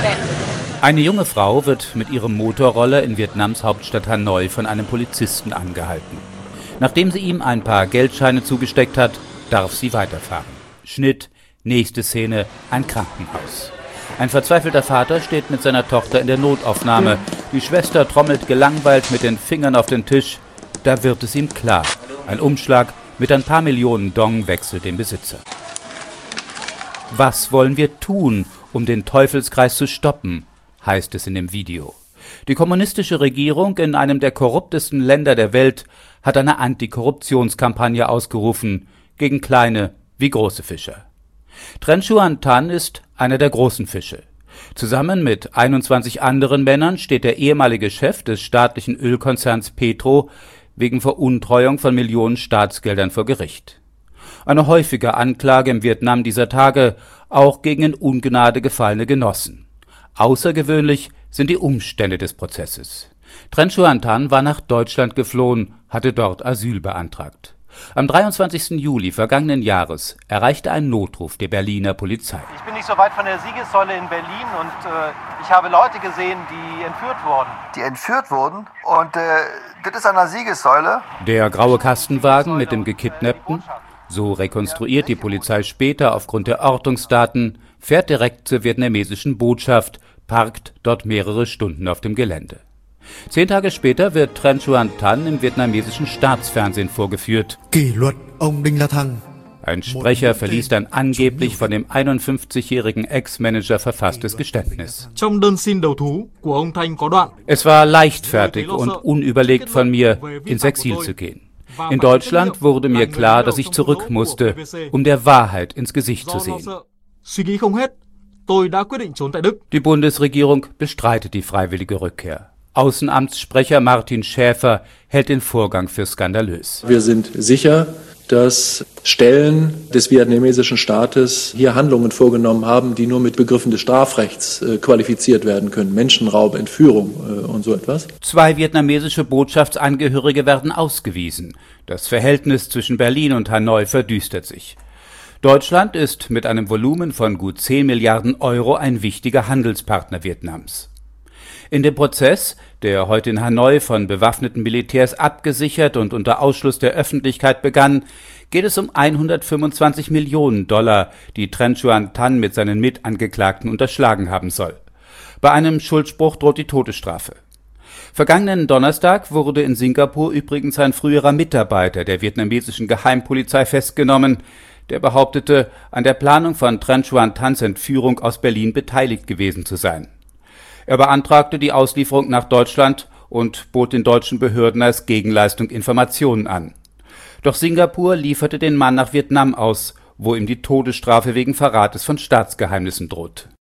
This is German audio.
Eine junge Frau wird mit ihrem Motorroller in Vietnams Hauptstadt Hanoi von einem Polizisten angehalten. Nachdem sie ihm ein paar Geldscheine zugesteckt hat, darf sie weiterfahren. Schnitt, nächste Szene, ein Krankenhaus. Ein verzweifelter Vater steht mit seiner Tochter in der Notaufnahme. Die Schwester trommelt gelangweilt mit den Fingern auf den Tisch. Da wird es ihm klar. Ein Umschlag mit ein paar Millionen Dong wechselt den Besitzer. Was wollen wir tun, um den Teufelskreis zu stoppen, heißt es in dem Video. Die kommunistische Regierung in einem der korruptesten Länder der Welt hat eine Antikorruptionskampagne ausgerufen, gegen kleine wie große Fischer. Tran Xuan Thanh ist einer der großen Fische. Zusammen mit 21 anderen Männern steht der ehemalige Chef des staatlichen Ölkonzerns Petro wegen Veruntreuung von Millionen Staatsgeldern vor Gericht. Eine häufige Anklage im Vietnam dieser Tage, auch gegen in Ungnade gefallene Genossen. Außergewöhnlich sind die Umstände des Prozesses. Tran Xuan Thanh war nach Deutschland geflohen, hatte dort Asyl beantragt. Am 23. Juli vergangenen Jahres erreichte ein Notruf der Berliner Polizei. Ich bin nicht so weit von der Siegessäule in Berlin und ich habe Leute gesehen, die entführt wurden. Die entführt wurden und das ist an der Siegessäule. Der graue Kastenwagen mit dem Gekidnappten, so rekonstruiert die Polizei später aufgrund der Ortungsdaten, fährt direkt zur vietnamesischen Botschaft, parkt dort mehrere Stunden auf dem Gelände. 10 Tage später wird Tran Xuan Thanh im vietnamesischen Staatsfernsehen vorgeführt. Ein Sprecher verliest ein angeblich von dem 51-jährigen Ex-Manager verfasstes Geständnis. Es war leichtfertig und unüberlegt von mir, ins Exil zu gehen. In Deutschland wurde mir klar, dass ich zurück musste, um der Wahrheit ins Gesicht zu sehen. Die Bundesregierung bestreitet die freiwillige Rückkehr. Außenamtssprecher Martin Schäfer hält den Vorgang für skandalös. Wir sind sicher, dass Stellen des vietnamesischen Staates hier Handlungen vorgenommen haben, die nur mit Begriffen des Strafrechts qualifiziert werden können. Menschenraub, Entführung und so etwas. 2 vietnamesische Botschaftsangehörige werden ausgewiesen. Das Verhältnis zwischen Berlin und Hanoi verdüstert sich. Deutschland ist mit einem Volumen von gut 10 Milliarden Euro ein wichtiger Handelspartner Vietnams. In dem Prozess, der heute in Hanoi von bewaffneten Militärs abgesichert und unter Ausschluss der Öffentlichkeit begann, geht es um 125 Millionen $, die Tran Xuan Thanh mit seinen Mitangeklagten unterschlagen haben soll. Bei einem Schuldspruch droht die Todesstrafe. Vergangenen Donnerstag wurde in Singapur übrigens ein früherer Mitarbeiter der vietnamesischen Geheimpolizei festgenommen, der behauptete, an der Planung von Tran Xuan Thans Entführung aus Berlin beteiligt gewesen zu sein. Er beantragte die Auslieferung nach Deutschland und bot den deutschen Behörden als Gegenleistung Informationen an. Doch Singapur lieferte den Mann nach Vietnam aus, wo ihm die Todesstrafe wegen Verrates von Staatsgeheimnissen droht.